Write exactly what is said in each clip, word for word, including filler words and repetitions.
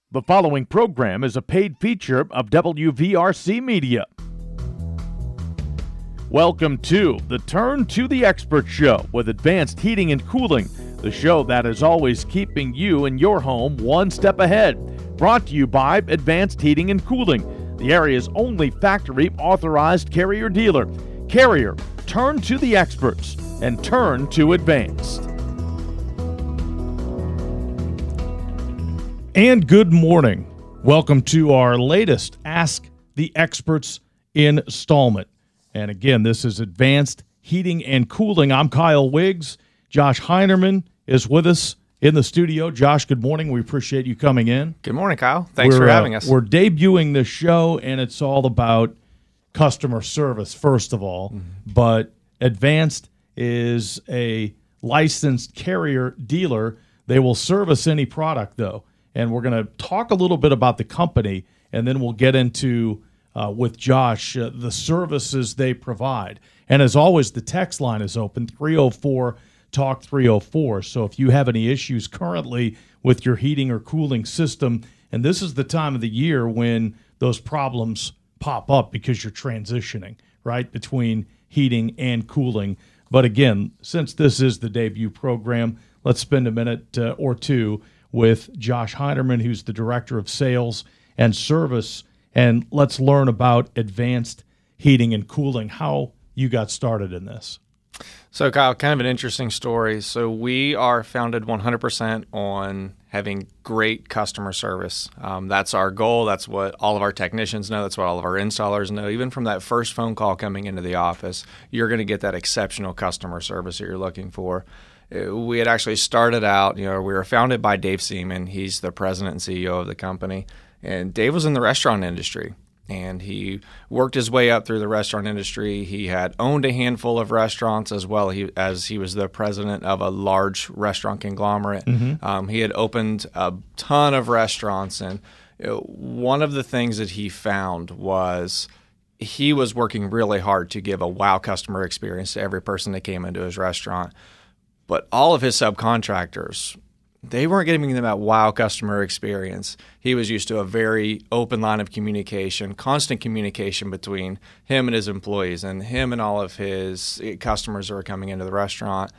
The following program is a paid feature of W V R C Media. Welcome to the Turn to the Expert Show with Advanced Heating and Cooling, the show that is always keeping you and your home one step ahead. Brought to you by Advanced Heating and Cooling, the area's only factory authorized Carrier dealer. Carrier, turn to the experts and turn to Advanced. And good morning. Welcome to our latest Ask the Experts installment. And again, this is Advanced Heating and Cooling. I'm Kyle Wiggs. Josh Heinerman is with us in the studio. Josh, good morning. We appreciate you coming in. Good morning, Kyle. Thanks we're, for having uh, us. We're debuting this show, and it's all about customer service, first of all. Mm-hmm. But Advanced is a licensed Carrier dealer. They will service any product, though. And we're going to talk a little bit about the company, and then we'll get into, uh, with Josh, uh, the services they provide. And as always, the text line is open, three oh four, talk three oh four. So if you have any issues currently with your heating or cooling system, and this is the time of the year when those problems pop up because you're transitioning, right, between heating and cooling. But again, since this is the debut program, let's spend a minute uh, or two with Josh Heinerman, who's the Director of Sales and Service, and let's learn about Advanced Heating and Cooling, how you got started in this. So, Kyle, kind of an interesting story. So we are founded one hundred percent on having great customer service. Um, that's our goal. That's what all of our technicians know. That's what all of our installers know. Even from that first phone call coming into the office, you're going to get that exceptional customer service that you're looking for. We had actually started out, you know, we were founded by Dave Seaman. He's the president and C E O of the company. And Dave was in the restaurant industry, and he worked his way up through the restaurant industry. He had owned a handful of restaurants as well he, as he was the president of a large restaurant conglomerate. Mm-hmm. Um, he had opened a ton of restaurants, and you know, one of the things that he found was he was working really hard to give a wow customer experience to every person that came into his restaurant. But all of his subcontractors, they weren't giving them that wow customer experience. He was used to a very open line of communication, constant communication between him and his employees and him and all of his customers that were coming into the restaurant.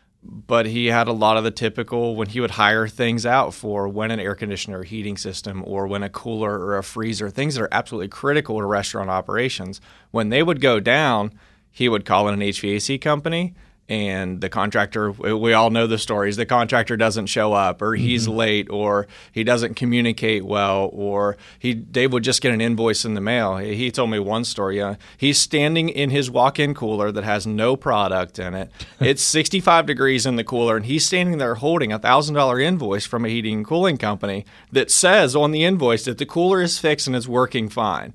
But he had a lot of the typical, when he would hire things out for when an air conditioner or heating system or when a cooler or a freezer, things that are absolutely critical to restaurant operations, when they would go down, he would call in an H V A C company. And the contractor, we all know the stories, the contractor doesn't show up, or he's mm-hmm. late, or he doesn't communicate well, or he Dave would just get an invoice in the mail. He, he told me one story. Uh, he's standing in his walk-in cooler that has no product in it. It's sixty-five degrees in the cooler, and he's standing there holding a one thousand dollars invoice from a heating and cooling company that says on the invoice that the cooler is fixed and it's working fine.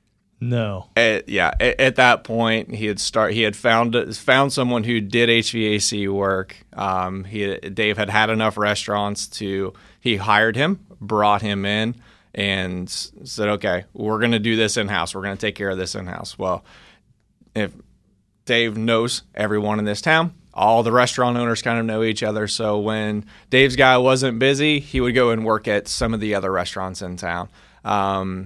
No. At, yeah. At, at that point, he had start. He had found found someone who did H V A C work. Um, he Dave had had enough restaurants to. He hired him, brought him in, and said, "Okay, we're going to do this in house. We're going to take care of this in house." Well, if Dave knows everyone in this town, all the restaurant owners kind of know each other. So when Dave's guy wasn't busy, he would go and work at some of the other restaurants in town. Um,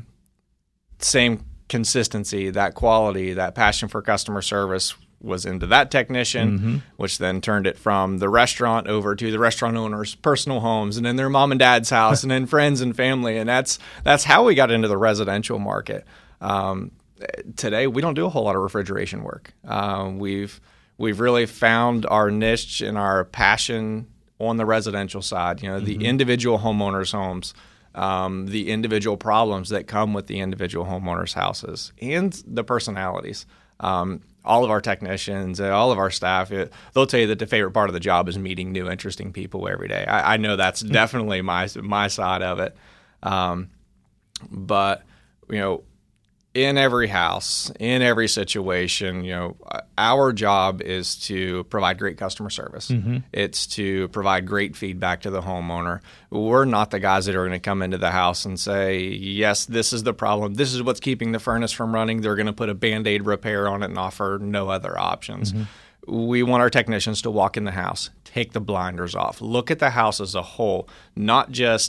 same. Consistency, that quality, that passion for customer service was into that technician, mm-hmm. which then turned it from the restaurant over to the restaurant owner's personal homes, and then their mom and dad's house, and then friends and family, and that's that's how we got into the residential market. Um, today, we don't do a whole lot of refrigeration work. Um, we've we've really found our niche and our passion on the residential side. You know, mm-hmm. the individual homeowners' homes. Um, the individual problems that come with the individual homeowners' houses and the personalities. Um, all of our technicians and all of our staff, it, they'll tell you that the favorite part of the job is meeting new, interesting people every day. I, I know that's definitely my my side of it. Um, but, you know, in every house, in every situation, you know, our job is to provide great customer service. Mm-hmm. It's to provide great feedback to the homeowner. We're not the guys that are going to come into the house and say, yes, this is the problem. This is what's keeping the furnace from running. They're going to put a Band-Aid repair on it and offer no other options. Mm-hmm. We want our technicians to walk in the house, take the blinders off, look at the house as a whole, not just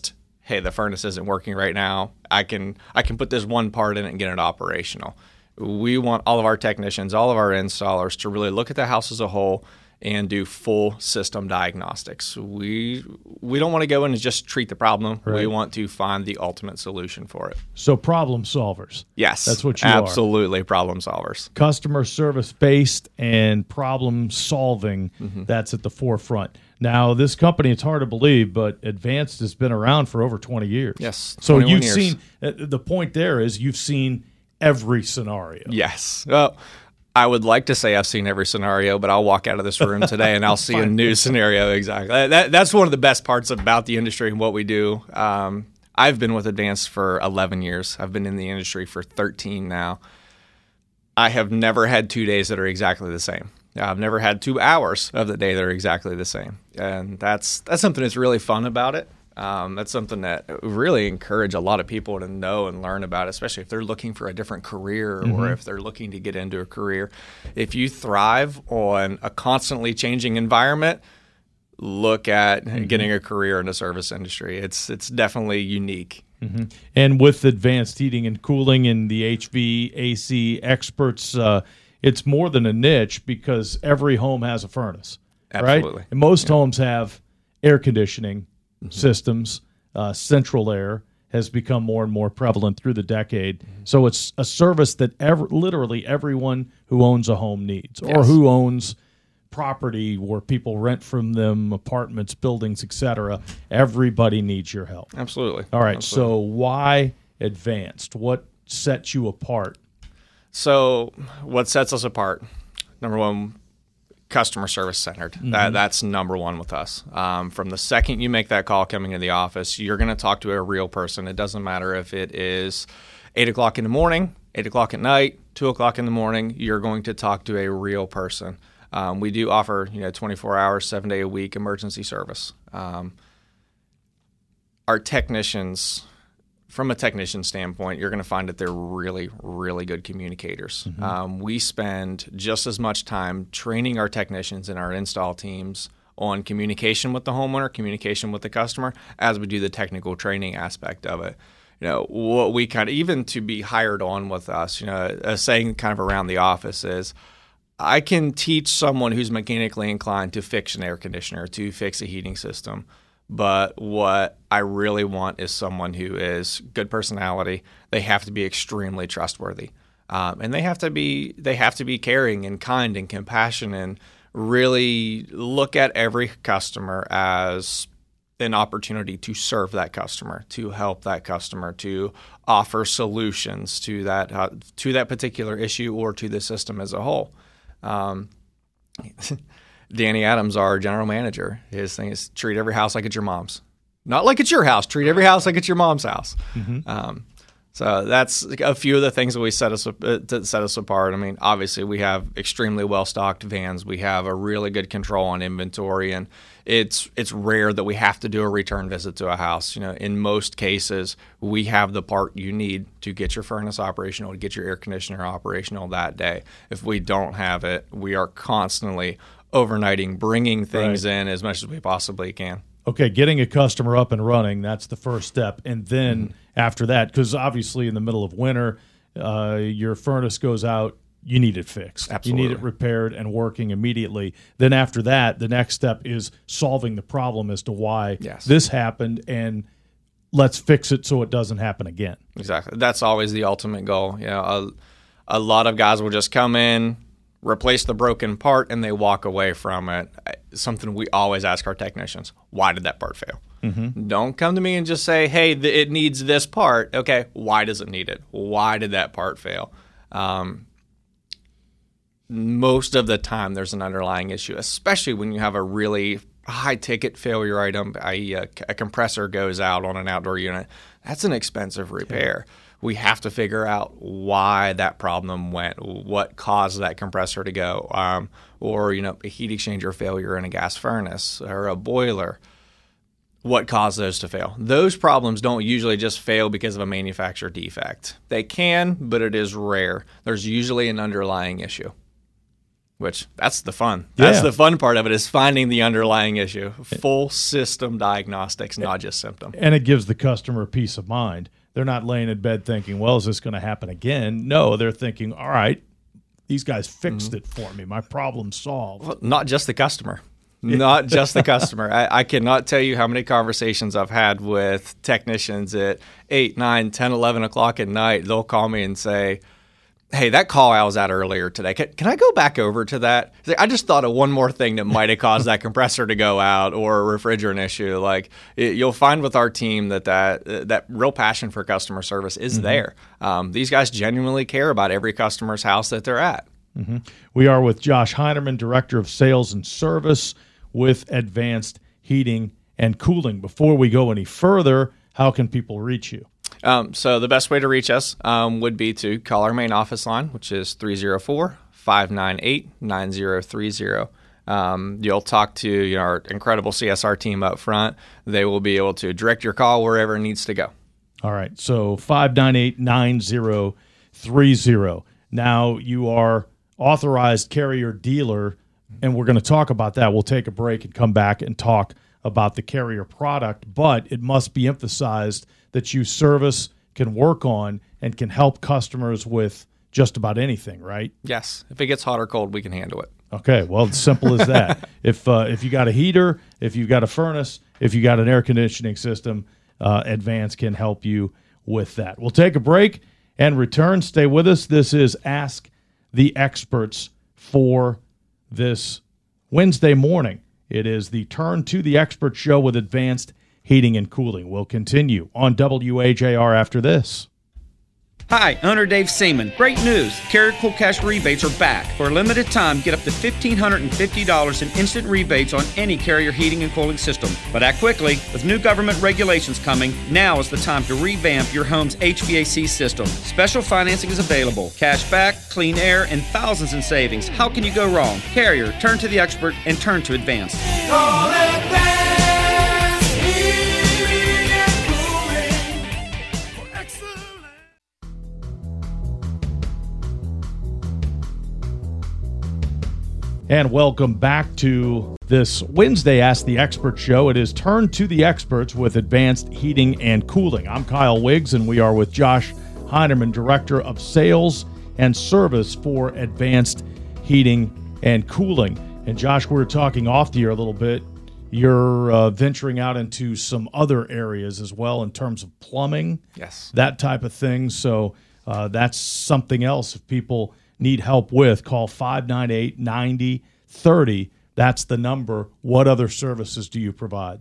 hey, the furnace isn't working right now. I can I can put this one part in it and get it operational. We want all of our technicians, all of our installers to really look at the house as a whole and do full system diagnostics. We we don't want to go in and just treat the problem. Right. We want to find the ultimate solution for it. So problem solvers. Yes. That's what you absolutely, are. Absolutely problem solvers. Customer service based and problem solving, mm-hmm. that's at the forefront. Now, this company, it's hard to believe, but Advanced has been around for over twenty years. Yes. So you've years. seen, the point there is you've seen every scenario. Yes. Well, I would like to say I've seen every scenario, but I'll walk out of this room today and I'll see a new scenario. Exactly. That, that's one of the best parts about the industry and what we do. Um, I've been with Advanced for eleven years. I've been in the industry for thirteen now. I have never had two days that are exactly the same. I've never had two hours of the day that are exactly the same. And that's that's something that's really fun about it. Um, that's something that we really encourage a lot of people to know and learn about, especially if they're looking for a different career mm-hmm. or if they're looking to get into a career. If you thrive on a constantly changing environment, look at mm-hmm. getting a career in the service industry. It's it's definitely unique. Mm-hmm. And with Advanced Heating and Cooling and the H V A C experts, uh, it's more than a niche because every home has a furnace. Absolutely. Right? And most yeah. homes have air conditioning Mm-hmm. systems. Uh, central air has become more and more prevalent through the decade. Mm-hmm. So it's a service that ever, literally everyone who owns a home needs or yes. who owns property where people rent from them, apartments, buildings, et cetera. Everybody needs your help. Absolutely. All right. Absolutely. So why Advanced? What sets you apart? So what sets us apart? Number one, customer service centered. Mm-hmm. That, that's number one with us. Um, from the second you make that call coming in the office, you're going to talk to a real person. It doesn't matter if it is eight o'clock in the morning, eight o'clock at night, two o'clock in the morning. You're going to talk to a real person. Um, we do offer, you know, twenty-four hours, seven day a week emergency service. Um, our technicians, from a technician standpoint, you're going to find that they're really, really good communicators. Mm-hmm. Um, we spend just as much time training our technicians and our install teams on communication with the homeowner, communication with the customer, as we do the technical training aspect of it. You know, what we kind of, even to be hired on with us, you know, a saying kind of around the office is, I can teach someone who's mechanically inclined to fix an air conditioner, to fix a heating system. But what I really want is someone who is good personality. They have to be extremely trustworthy, um, and they have to be they have to be caring and kind and compassionate, and really look at every customer as an opportunity to serve that customer, to help that customer, to offer solutions to that uh, to that particular issue or to the system as a whole. Um, Danny Adams, our general manager, his thing is treat every house like it's your mom's. Not like it's your house. Treat every house like it's your mom's house. Mm-hmm. Um, so that's a few of the things that we set us uh, to set us apart. I mean, obviously we have extremely well-stocked vans. We have a really good control on inventory, and it's it's rare that we have to do a return visit to a house. You know, in most cases, we have the part you need to get your furnace operational, to get your air conditioner operational that day. If we don't have it, we are constantly overnighting, bringing things right. in as much as we possibly can. Okay, getting a customer up and running, that's the first step. And then mm-hmm. after that, because obviously in the middle of winter, uh, your furnace goes out, you need it fixed. Absolutely. You need it repaired and working immediately. Then after that, the next step is solving the problem as to why yes. this happened, and let's fix it so it doesn't happen again. Exactly. That's always the ultimate goal. You know, a, a lot of guys will just come in, replace the broken part, and they walk away from it. Something we always ask our technicians, why did that part fail? Mm-hmm. Don't come to me and just say, hey, th- it needs this part. Okay, why does it need it? Why did that part fail? Um, most of the time there's an underlying issue, especially when you have a really high-ticket failure item, that is a, a compressor goes out on an outdoor unit. That's an expensive repair. Okay. We have to figure out why that problem went, what caused that compressor to go, um, or, you know, a heat exchanger failure in a gas furnace or a boiler. What caused those to fail? Those problems don't usually just fail because of a manufacturer defect. They can, but it is rare. There's usually an underlying issue. which that's the fun. That's Yeah. the fun part of it, is finding the underlying issue. Full system diagnostics, not just symptom. And it gives the customer peace of mind. They're not laying in bed thinking, well, is this going to happen again? No, they're thinking, all right, these guys fixed mm-hmm. it for me. My problem's solved. Well, not just the customer. Not just the customer. I, I cannot tell you how many conversations I've had with technicians at eight, nine, ten, eleven o'clock at night. They'll call me and say, hey, that call I was at earlier today, can, can I go back over to that? I just thought of one more thing that might have caused that compressor to go out or a refrigerant issue. Like it, you'll find with our team that that, uh, that real passion for customer service is mm-hmm. there. Um, these guys genuinely care about every customer's house that they're at. Mm-hmm. We are with Josh Heinerman, Director of Sales and Service with Advanced Heating and Cooling. Before we go any further, how can people reach you? Um, so the best way to reach us um, would be to call our main office line, which is three oh four, five nine eight, nine oh three oh. Um, you'll talk to you know, our incredible C S R team up front. They will be able to direct your call wherever it needs to go. All right. So five nine eight, nine oh three oh. Now you are authorized carrier dealer, and we're going to talk about that. We'll take a break and come back and talk about the carrier product, but it must be emphasized that you service, can work on, and can help customers with just about anything, right? Yes. If it gets hot or cold, we can handle it. Okay. Well, it's simple as that. If uh, if you got a heater, if you got a furnace, if you got an air conditioning system, uh, Advanced can help you with that. We'll take a break and return. Stay with us. This is Ask the Experts for this Wednesday morning. It is the Turn to the Expert show with Advanced Heating and Cooling. We'll continue on W A J R after this. Hi, owner Dave Seaman. Great news. Carrier Cool Cash rebates are back. For a limited time, get up to one thousand five hundred fifty dollars in instant rebates on any Carrier heating and cooling system. But act quickly. With new government regulations coming, now is the time to revamp your home's H V A C system. Special financing is available. Cash back, clean air, and thousands in savings. How can you go wrong? Carrier, turn to the expert and turn to Advanced. Call Advanced Heating and Cooling for excellence. And welcome back to this Wednesday Ask the Expert show. It is Turn to the Experts with Advanced Heating and Cooling. I'm Kyle Wiggs, and we are with Josh Heinerman, Director of Sales and Service for Advanced Heating and Cooling. And Josh, we were talking off the air a little bit. You're uh, venturing out into some other areas as well in terms of plumbing, Yes. that type of thing. So uh, that's something else. If people need help with, call five nine eight, nine oh three oh. That's the number. What other services do you provide?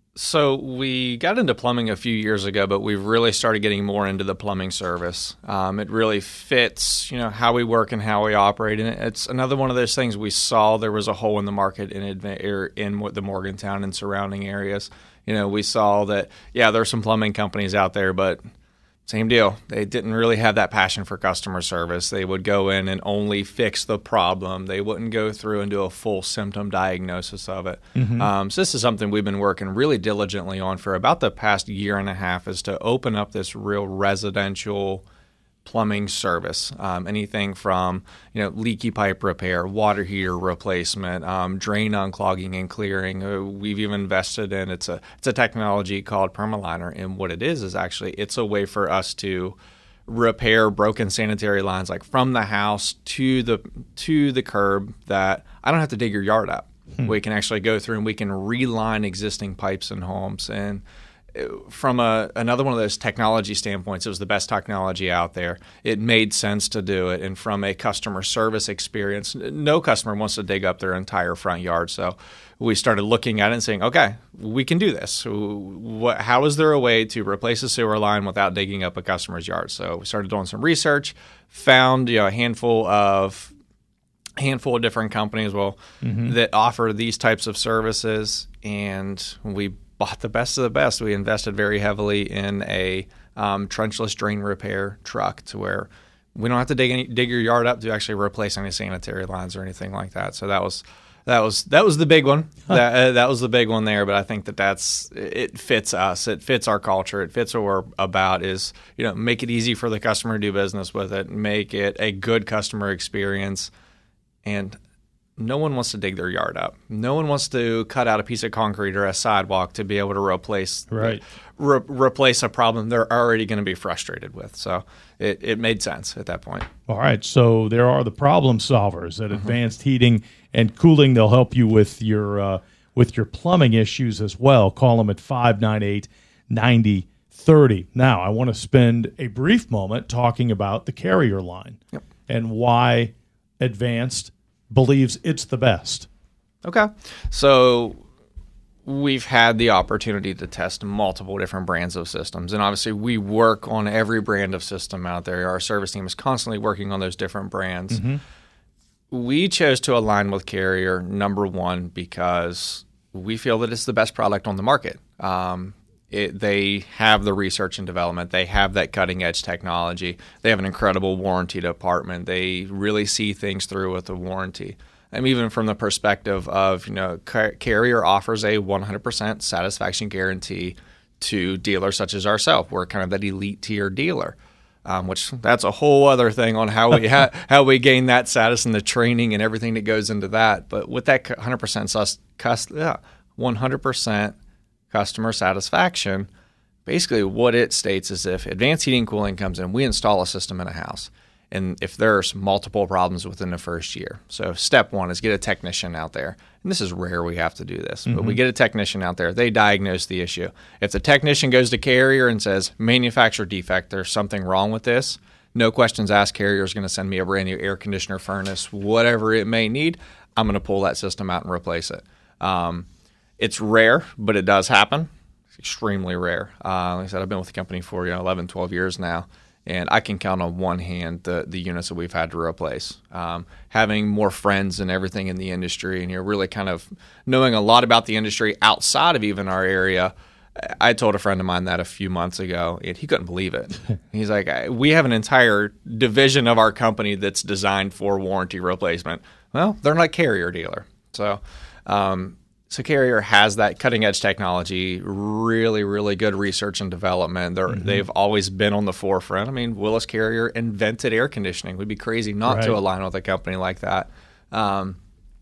So we got into plumbing a few years ago, but we've really started getting more into the plumbing service. Um, it really fits, you know, how we work and how we operate. And it's another one of those things we saw there was a hole in the market in adva- in the Morgantown and surrounding areas. You know, we saw that, yeah, there are some plumbing companies out there, but same deal. They didn't really have that passion for customer service. They would go in and only fix the problem. They wouldn't go through and do a full symptom diagnosis of it. Mm-hmm. Um, so this is something we've been working really diligently on for about the past year and a half, is to open up this real residential plumbing service. Um, anything from, you know, leaky pipe repair, water heater replacement, um, drain unclogging and clearing. Uh, we've even invested in it's a it's a technology called Permaliner, and what it is is actually it's a way for us to repair broken sanitary lines, like from the house to the to the curb, that I don't have to dig your yard up. Hmm. We can actually go through and we can reline existing pipes in homes. And from a, another one of those technology standpoints, it was the best technology out there. It made sense to do it. And from a customer service experience, no customer wants to dig up their entire front yard. So we started looking at it and saying, okay, we can do this. What, how is there a way to replace a sewer line without digging up a customer's yard? So we started doing some research, found you know, a handful of handful of different companies well mm-hmm. that offer these types of services, and we bought the best of the best. We invested very heavily in a um, trenchless drain repair truck, to where we don't have to dig any, dig your yard up to actually replace any sanitary lines or anything like that. So that was that was that was the big one. that uh, that was the big one there. But I think that that's it fits us. It fits our culture. It fits what we're about. Is you know make it easy for the customer to do business with it. Make it a good customer experience. And no one wants to dig their yard up. No one wants to cut out a piece of concrete or a sidewalk to be able to replace Right. re- replace a problem they're already going to be frustrated with. So it, it made sense at that point. All right, so there are the problem solvers at Advanced Heating and Cooling. They'll help you with your uh, with your plumbing issues as well. Call them at five nine eight, nine zero three zero. Now, I want to spend a brief moment talking about the Carrier line Yep. and why Advanced believes it's the best. Okay. So we've had the opportunity to test multiple different brands of systems. And obviously, we work on every brand of system out there. Our service team is constantly working on those different brands. Mm-hmm. We chose to align with Carrier, number one, because we feel that it's the best product on the market. Um, it, they have the research and development. They have that cutting edge technology. They have an incredible warranty department. They really see things through with the warranty. And even from the perspective of, you know, Car- Carrier offers a one hundred percent satisfaction guarantee to dealers such as ourselves. We're kind of that elite tier dealer, um, which that's a whole other thing on how we ha- how we gain that status and the training and everything that goes into that. But with that one hundred percent sus- cus- yeah, one hundred percent customer satisfaction, basically what it states is if Advanced Heating and Cooling comes in, we install a system in a house. And if there's multiple problems within the first year, so step one is get a technician out there. And this is rare we have to do this, but we get a technician out there. They diagnose the issue. If the technician goes to Carrier and says, manufacturer defect, there's something wrong with this, no questions asked, Carrier is going to send me a brand new air conditioner, furnace, whatever it may need. I'm going to pull that system out and replace it. Um, it's rare, but it does happen. It's extremely rare. Uh, like I said, I've been with the company for you know, eleven, twelve years now. And I can count on one hand the, the units that we've had to replace. Um, having more friends and everything in the industry, and you're really kind of knowing a lot about the industry outside of even our area. I told a friend of mine that a few months ago, and he couldn't believe it. He's like, we have an entire division of our company that's designed for warranty replacement. Well, they're not a Carrier dealer. So, um, So Carrier has that cutting-edge technology, really, really good research and development. They're, mm-hmm. They've always been on the forefront. I mean, Willis Carrier invented air conditioning. We'd be crazy not right. to align with a company like that. Um,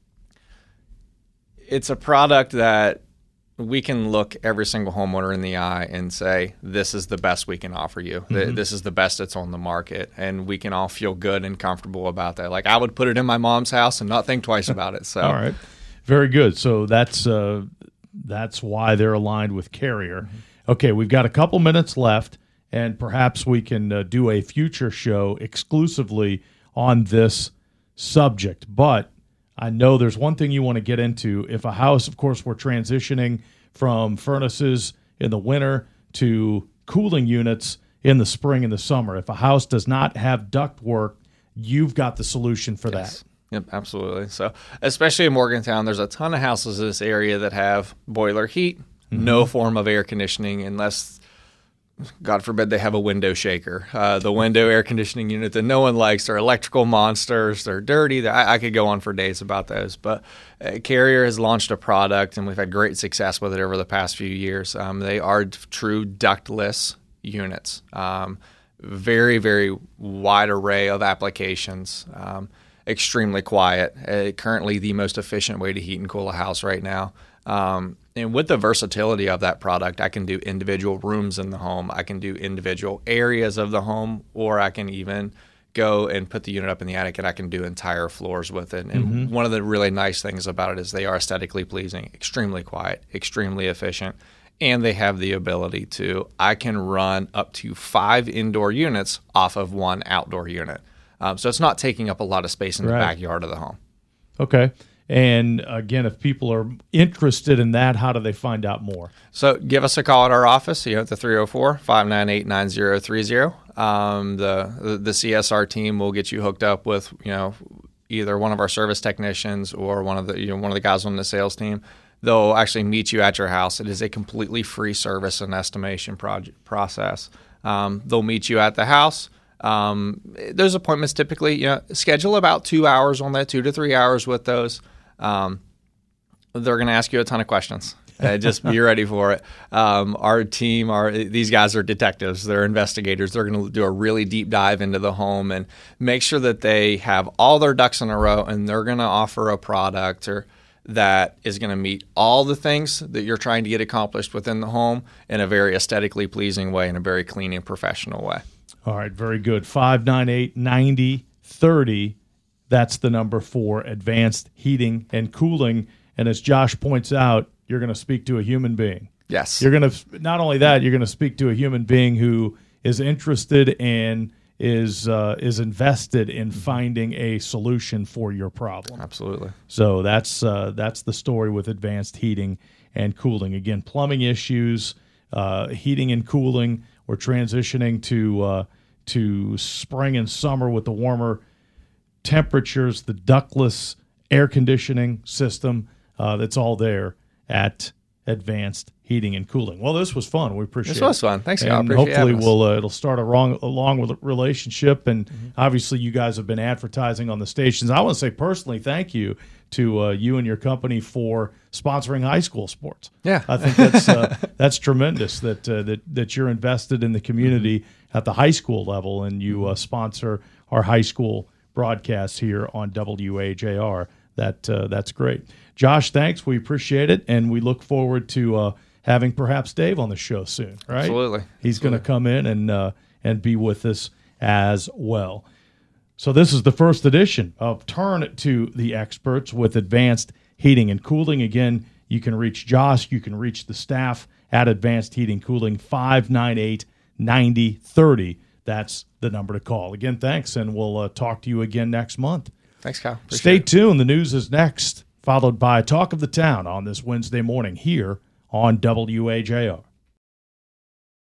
it's a product that we can look every single homeowner in the eye and say, this is the best we can offer you. Mm-hmm. This is the best that's on the market. And we can all feel good and comfortable about that. Like, I would put it in my mom's house and not think twice about it. So, all right. Very good. So that's uh, that's why they're aligned with Carrier. Okay, we've got a couple minutes left, and perhaps we can uh, do a future show exclusively on this subject. But I know there's one thing you want to get into. If a house, of course, we're transitioning from furnaces in the winter to cooling units in the spring and the summer. If a house does not have ductwork, you've got the solution for yes. that. Yep, absolutely. So, especially in Morgantown, there's a ton of houses in this area that have boiler heat, mm-hmm. no form of air conditioning, unless, God forbid, they have a window shaker. Uh, the window air conditioning unit that no one likes. They're electrical monsters. They're dirty. They're, I, I could go on for days about those. But uh, Carrier has launched a product, and we've had great success with it over the past few years. Um, they are true ductless units. Um, very, very wide array of applications. Um, extremely quiet. Uh, currently the most efficient way to heat and cool a house right now. Um, and with the versatility of that product, I can do individual rooms in the home. I can do individual areas of the home, or I can even go and put the unit up in the attic and I can do entire floors with it. And mm-hmm. one of the really nice things about it is they are aesthetically pleasing, extremely quiet, extremely efficient. And they have the ability to, I can run up to five indoor units off of one outdoor unit. Um, so it's not taking up a lot of space in the right. backyard of the home. Okay. And again, if people are interested in that, how do they find out more? So give us a call at our office, you know, at the three oh four, five nine eight, nine oh three oh. Um, the, the the C S R team will get you hooked up with, you know, either one of our service technicians or one of the, you know, one of the guys on the sales team. They'll actually meet you at your house. It is a completely free service and estimation project process. Um, they'll meet you at the house. Um, those appointments typically, you know, schedule about two hours on that, two to three hours with those. Um, they're going to ask you a ton of questions. Uh, just be ready for it. Um, our team, are these guys are detectives. They're investigators. They're going to do a really deep dive into the home and make sure that they have all their ducks in a row, and they're going to offer a product or that is going to meet all the things that you're trying to get accomplished within the home in a very aesthetically pleasing way, in a very clean and professional way. All right, very good. five nine eight, nine zero three zero. That's the number for Advanced Heating and Cooling. And as Josh points out, you're going to speak to a human being. Yes. You're going to, not only that, you're going to speak to a human being who is interested and is uh, is invested in finding a solution for your problem. Absolutely. So that's uh, that's the story with Advanced Heating and Cooling. Again, plumbing issues, uh, heating and cooling. We're transitioning to uh, to spring and summer with the warmer temperatures, the ductless air conditioning system. Uh, that's all there at Advanced Heating and Cooling. Well, this was fun. We appreciate it. This was fun. Thanks, y'all. And Appreciate hopefully having us. we'll uh, it'll start a wrong, along with a relationship. And Mm-hmm. obviously, you guys have been advertising on the stations. I want to say personally, thank you to uh, you and your company for sponsoring high school sports. Yeah. I think that's uh, that's tremendous that uh, that that you're invested in the community Mm-hmm. at the high school level, and you uh, sponsor our high school broadcasts here on W A J R. That uh, that's great. Josh, thanks. We appreciate it, and we look forward to uh, having perhaps Dave on the show soon. Right? Absolutely. He's going to come in and uh, and be with us as well. So this is the first edition of Turn to the Experts with Advanced Heating and Cooling. Again, you can reach Josh. You can reach the staff at Advanced Heating Cooling, five nine eight, nine zero three zero. That's the number to call. Again, thanks, and we'll uh, talk to you again next month. Thanks, Kyle. Appreciate Stay it. tuned. The news is next, followed by Talk of the Town on this Wednesday morning here on W A J R.